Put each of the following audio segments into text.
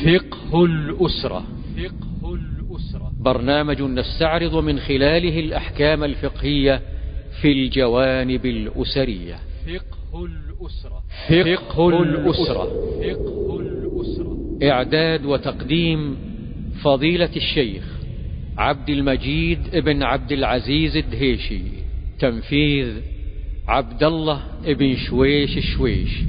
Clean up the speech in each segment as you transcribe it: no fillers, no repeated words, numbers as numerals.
فقه الأسرة. برنامج نستعرض من خلاله الأحكام الفقهية في الجوانب الأسرية. فقه الأسرة. إعداد وتقديم فضيلة الشيخ عبد المجيد بن عبد العزيز الدهيشي. تنفيذ عبد الله بن شويش.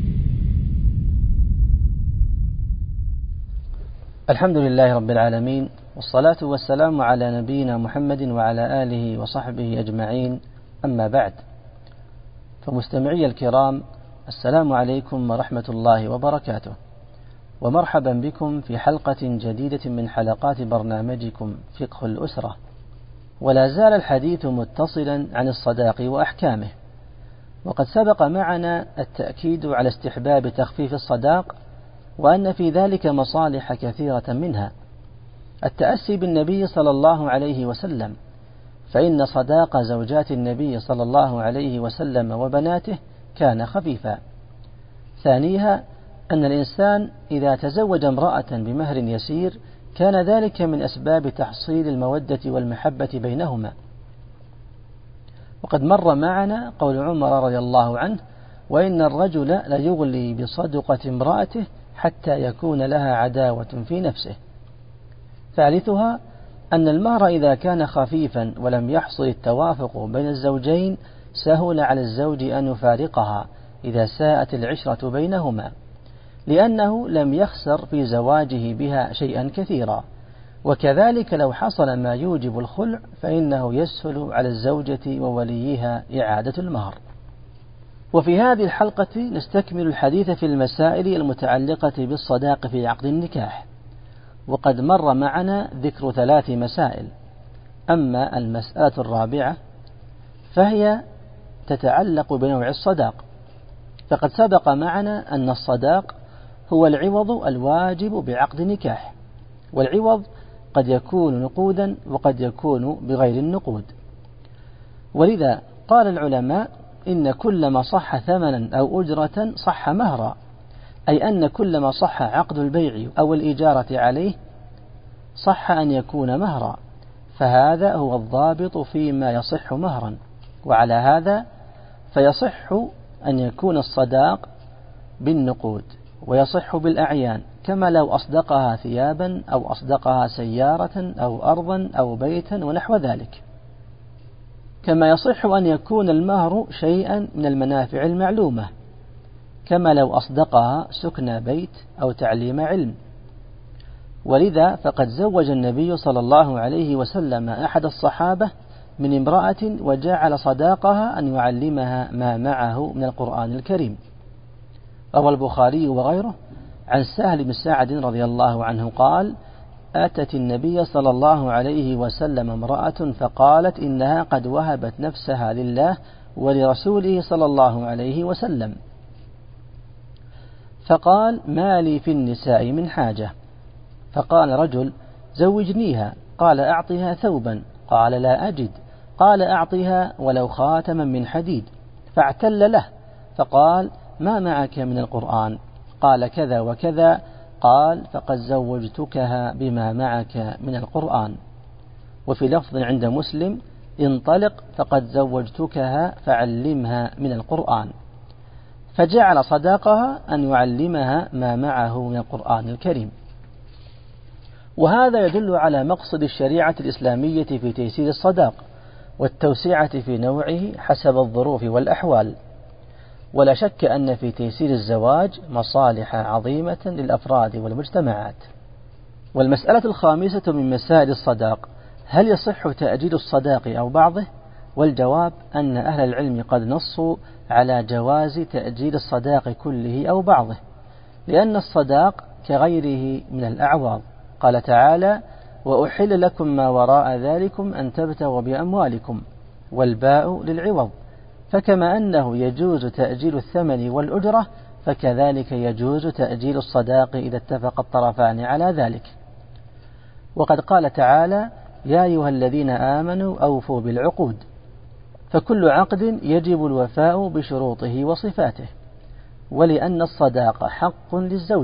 الحمد لله رب العالمين، والصلاة والسلام على نبينا محمد وعلى آله وصحبه أجمعين. أما بعد، فمستمعي الكرام، السلام عليكم ورحمة الله وبركاته، ومرحبا بكم في حلقة جديدة من حلقات برنامجكم فقه الأسرة. ولا زال الحديث متصلا عن الصداق وأحكامه، وقد سبق معنا التأكيد على استحباب تخفيف الصداق، وأن في ذلك مصالح كثيرة، منها التأسي بالنبي صلى الله عليه وسلم، فإن صداق زوجات النبي صلى الله عليه وسلم وبناته كان خفيفا. ثانيها أن الإنسان إذا تزوج امرأة بمهر يسير كان ذلك من أسباب تحصيل المودة والمحبة بينهما. وقد مر معنا قول عمر رضي الله عنه: وإن الرجل ليغلي بصدقة امرأته حتى يكون لها عداوة في نفسه. ثالثها أن المهر إذا كان خفيفا ولم يحصل التوافق بين الزوجين سهل على الزوج أن يفارقها إذا ساءت العشرة بينهما، لأنه لم يخسر في زواجه بها شيئا كثيرا. وكذلك لو حصل ما يوجب الخلع فإنه يسهل على الزوجة ووليها إعادة المهر. وفي هذه الحلقة نستكمل الحديث في المسائل المتعلقة بالصداق في عقد النكاح، وقد مر معنا ذكر 3 مسائل. أما المسألة الرابعة فهي تتعلق بنوع الصداق، فقد سبق معنا أن الصداق هو العوض الواجب بعقد نكاح، والعوض قد يكون نقودا وقد يكون بغير النقود. ولذا قال العلماء: إن كلما صح ثمنا أو أجرة صح مهرا، أي أن كلما صح عقد البيع أو الإجارة عليه صح أن يكون مهرا، فهذا هو الضابط فيما يصح مهرا. وعلى هذا فيصح أن يكون الصداق بالنقود، ويصح بالأعيان، كما لو أصدقها ثيابا أو أصدقها سيارة أو أرضا أو بيتا ونحو ذلك. كما يصح أن يكون المهر شيئا من المنافع المعلومة، كما لو أصدقها سكن بيت أو تعليم علم. ولذا فقد زوج النبي صلى الله عليه وسلم أحد الصحابة من امرأة وجعل صداقها أن يعلمها ما معه من القرآن الكريم. روى البخاري وغيره عن سهل بن سعد رضي الله عنه قال: أتت النبي صلى الله عليه وسلم امرأة فقالت إنها قد وهبت نفسها لله ولرسوله صلى الله عليه وسلم، فقال: ما لي في النساء من حاجة. فقال رجل: زوجنيها. قال: أعطها ثوبا. قال: لا أجد. قال: أعطها ولو خاتما من حديد. فاعتل له، فقال: ما معك من القرآن؟ قال: كذا وكذا. قال: فقد زوجتكها بما معك من القرآن. وفي لفظ عند مسلم: انطلق فقد زوجتكها فعلمها من القرآن. فجعل صداقها أن يعلمها ما معه من القرآن الكريم. وهذا يدل على مقصد الشريعة الإسلامية في تيسير الصداق والتوسعة في نوعه حسب الظروف والأحوال. ولا شك أن في تيسير الزواج مصالح عظيمة للأفراد والمجتمعات. والمسألة الخامسة من مسائل الصداق: هل يصح تأجيل الصداق أو بعضه؟ والجواب أن أهل العلم قد نصوا على جواز تأجيل الصداق كله أو بعضه، لأن الصداق كغيره من الأعواض. قال تعالى: وأحل لكم ما وراء ذلكم أن تبتغوا بأموالكم، والباء للعوض. فكما أنه يجوز تأجيل الثمن والأجرة، فكذلك يجوز تأجيل الصداق إذا اتفق الطرفان على ذلك. وقد قال تعالى: يا أيها الذين آمنوا أوفوا بالعقود. فكل عقد يجب الوفاء بشروطه وصفاته. ولأن الصداق حق للزوجة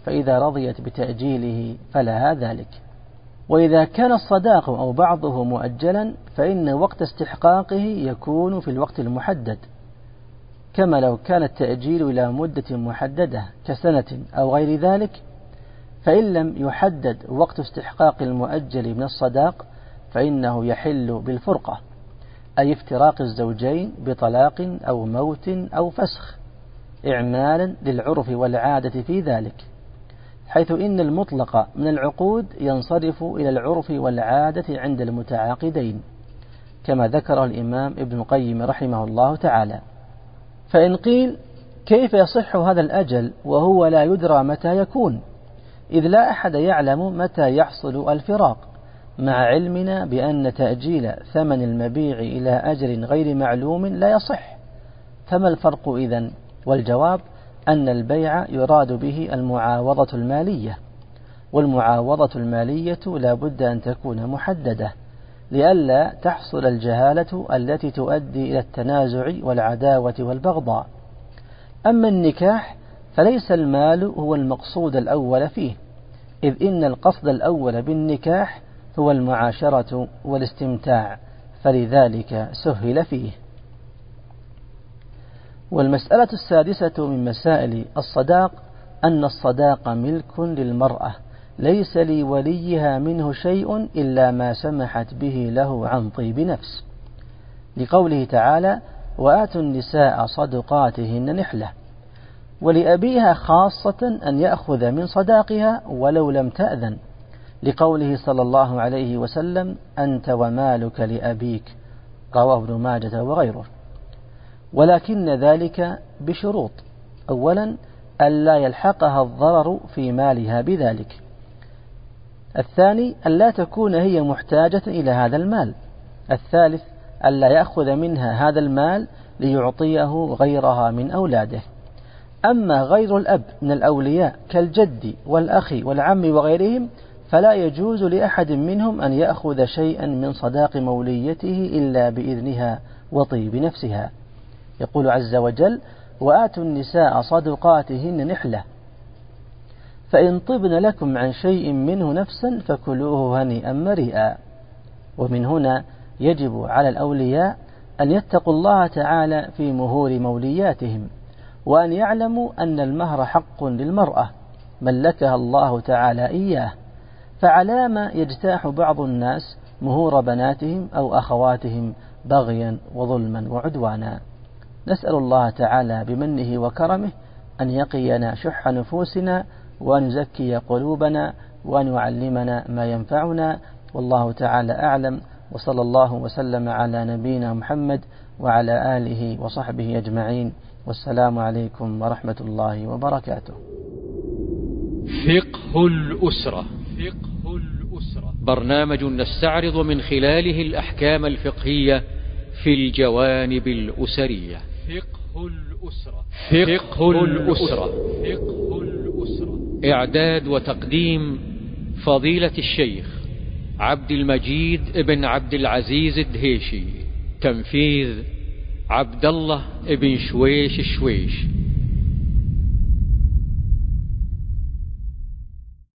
فإذا رضيت بتأجيله فلها ذلك. وإذا كان الصداق أو بعضه مؤجلا فإن وقت استحقاقه يكون في الوقت المحدد، كما لو كان التأجيل إلى مدة محددة كسنة أو غير ذلك. فإن لم يحدد وقت استحقاق المؤجل من الصداق فإنه يحل بالفرقة، أي افتراق الزوجين بطلاق أو موت أو فسخ، إعمالا للعرف والعادة في ذلك، حيث إن المطلق من العقود ينصرف إلى العرف والعادة عند المتعاقدين، كما ذكر الإمام ابن القيم رحمه الله تعالى. فإن قيل كيف يصح هذا الأجل وهو لا يدرى متى يكون، إذ لا أحد يعلم متى يحصل الفراق، مع علمنا بأن تأجيل ثمن المبيع إلى أجل غير معلوم لا يصح. فما الفرق إذن؟ والجواب أن البيع يراد به المعاوضة المالية، والمعاوضة المالية لا بد أن تكون محددة لئلا تحصل الجهالة التي تؤدي إلى التنازع والعداوة والبغضاء. أما النكاح فليس المال هو المقصود الأول فيه، إذ إن القصد الأول بالنكاح هو المعاشرة والاستمتاع، فلذلك سهل فيه. والمسألة السادسة من مسائل الصداق أن الصداق ملك للمرأة، ليس لوليها منه شيء إلا ما سمحت به له عن طيب نفس، لقوله تعالى: وآتوا النساء صدقاتهن نحلة. ولأبيها خاصة أن يأخذ من صداقها ولو لم تأذن، لقوله صلى الله عليه وسلم: أنت ومالك لأبيك، رواه ابن ماجه وغيره. ولكن ذلك بشروط: أولا ألا يلحقها الضرر في مالها بذلك، الثاني ألا تكون هي محتاجة إلى هذا المال، الثالث ألا يأخذ منها هذا المال ليعطيه غيرها من أولاده. أما غير الأب من الأولياء كالجد والأخ والعم وغيرهم فلا يجوز لأحد منهم أن يأخذ شيئا من صداق موليته إلا بإذنها وطيب نفسها. يقول عز وجل: وآتوا النساء صدقاتهن نحلة، فإن طبن لكم عن شيء منه نفسا فكلوه هنيئا مريئا. ومن هنا يجب على الأولياء أن يتقوا الله تعالى في مهور مولياتهم، وأن يعلموا أن المهر حق للمرأة ملكها الله تعالى إياه، فعلام يجتاح بعض الناس مهور بناتهم أو أخواتهم بغيا وظلما وعدوانا. نسأل الله تعالى بمنه وكرمه أن يقينا شح نفوسنا، وأن يزكي قلوبنا، وأن يعلمنا ما ينفعنا، والله تعالى أعلم، وصلى الله وسلم على نبينا محمد وعلى آله وصحبه أجمعين، والسلام عليكم ورحمة الله وبركاته. فقه الأسرة. برنامج نستعرض من خلاله الأحكام الفقهية في الجوانب الأسرية. فقه الأسرة. إعداد وتقديم فضيلة الشيخ عبد المجيد ابن عبد العزيز الدهيشي. تنفيذ عبد الله ابن شويش.